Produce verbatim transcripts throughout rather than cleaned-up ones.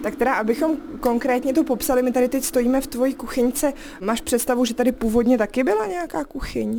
Tak teda, abychom konkrétně to popsali, my tady teď stojíme v tvojí kuchyňce. Máš představu, že tady původně taky byla nějaká kuchyň?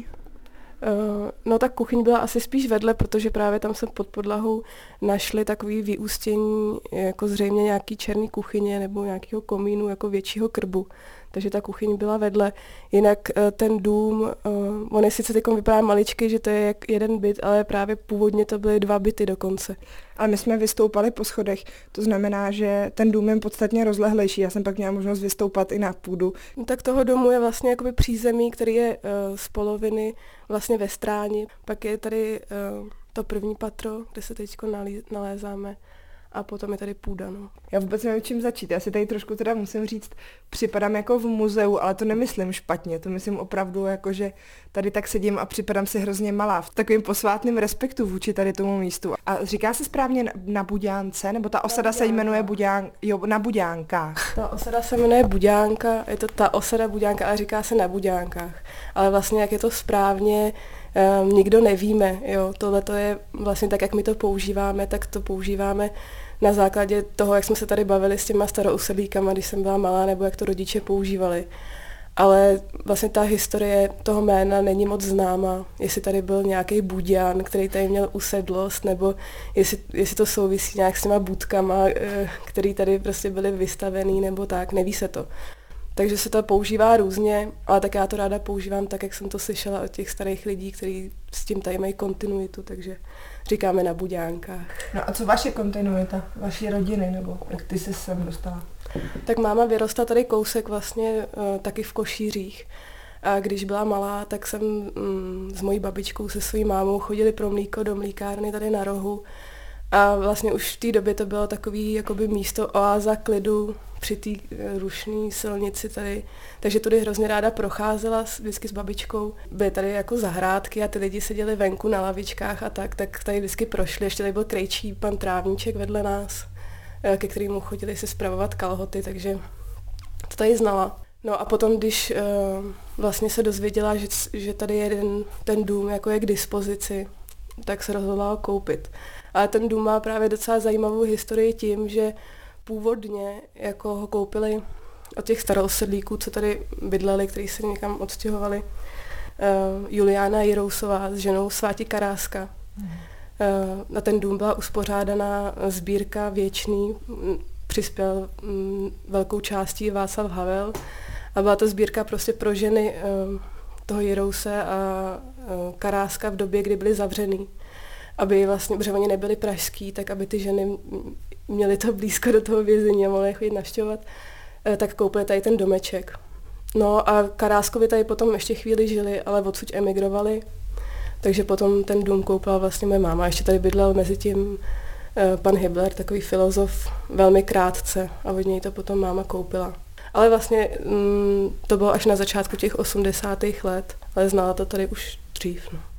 Uh, no tak kuchyň byla asi spíš vedle, protože právě tam se pod podlahou našli takový vyústění jako zřejmě nějaký černý kuchyně nebo nějakého komínu jako většího krbu. Takže ta kuchyň byla vedle. Jinak uh, ten dům, uh, on je sice teď vypadá maličky, že to je jak jeden byt, ale právě původně to byly dva byty dokonce. Ale my jsme vystoupali po schodech, to znamená, že ten dům je podstatně rozlehlejší. Já jsem pak měla možnost vystoupat i na půdu. No, tak toho domu je vlastně jakoby přízemí, který je uh, z poloviny vlastně ve stráni. Pak je tady uh, to první patro, kde se teď nalézáme. A potom je tady půda, no. Já vůbec nevím, čím začít. Já si tady trošku teda musím říct, připadám jako v muzeu, ale to nemyslím špatně. To myslím opravdu jako, že tady tak sedím a připadám si hrozně malá. V takovém posvátném respektu vůči tady tomu místu. A říká se správně na, na Buďánce, nebo ta osada se jmenuje Buďán, jo, na Buďánkách. Ta osada se jmenuje Buďánka, je to ta osada Buďánka, ale říká se na Buďánkách. Ale vlastně, jak je to správně, um, nikdo nevíme, jo. Tohle to je vlastně tak, jak my to používáme, tak to používáme na základě toho, jak jsme se tady bavili s těma starousedlíkama, když jsem byla malá, nebo jak to rodiče používali. Ale vlastně ta historie toho jména není moc známa, jestli tady byl nějaký Buďan, který tady měl usedlost, nebo jestli, jestli to souvisí nějak s těma budkama, který tady prostě byly vystavený, nebo tak, neví se to. Takže se to používá různě, ale tak já to ráda používám tak, jak jsem to slyšela od těch starých lidí, kteří s tím tady mají kontinuitu, takže říkáme na Buďánkách. No a co vaše kontinuita, vaší rodiny, nebo jak ty jsi sem dostala? Tak máma vyrostla tady kousek vlastně uh, taky v Košířích. A když byla malá, tak jsem um, s mojí babičkou se svojí mámou chodili pro mlíko do mlíkárny tady na rohu. A vlastně už v té době to bylo takový jakoby místo oáza klidu při té rušné silnici tady. Takže tudy hrozně ráda procházela vždycky s babičkou. Byly tady jako zahrádky a ty lidi seděli venku na lavičkách a tak, tak tady vždycky prošli. Ještě tady byl krejčí pan Trávníček vedle nás, ke kterému chodili se spravovat kalhoty, takže to tady znala. No a potom, když uh, vlastně se dozvěděla, že, že tady jeden ten dům jako je k dispozici, tak se rozhodla ho koupit. Ale ten dům má právě docela zajímavou historii tím, že původně jako ho koupili od těch staroosedlíků, co tady bydleli, kteří se někam odstěhovali, uh, Juliána Jirousová s ženou Sváti Karáska. Mm. Uh, na ten dům byla uspořádaná sbírka Věčný, přispěl um, velkou částí Václav Havel a byla to sbírka prostě pro ženy um, toho Jirouse a uh, Karáska v době, kdy byli zavřený. Aby vlastně, protože oni nebyli pražský, tak aby ty ženy měly to blízko do toho vězení a mohly chodit navštěvovat, tak koupili tady ten domeček. No a Karáskovi tady potom ještě chvíli žili, ale odsud emigrovali, takže potom ten dům koupila vlastně moje máma. Ještě tady bydlel mezi tím pan Hibler, takový filozof, velmi krátce a od něj to potom máma koupila. Ale vlastně mm, to bylo až na začátku těch osmdesátých let, ale znala to tady už dřív. No.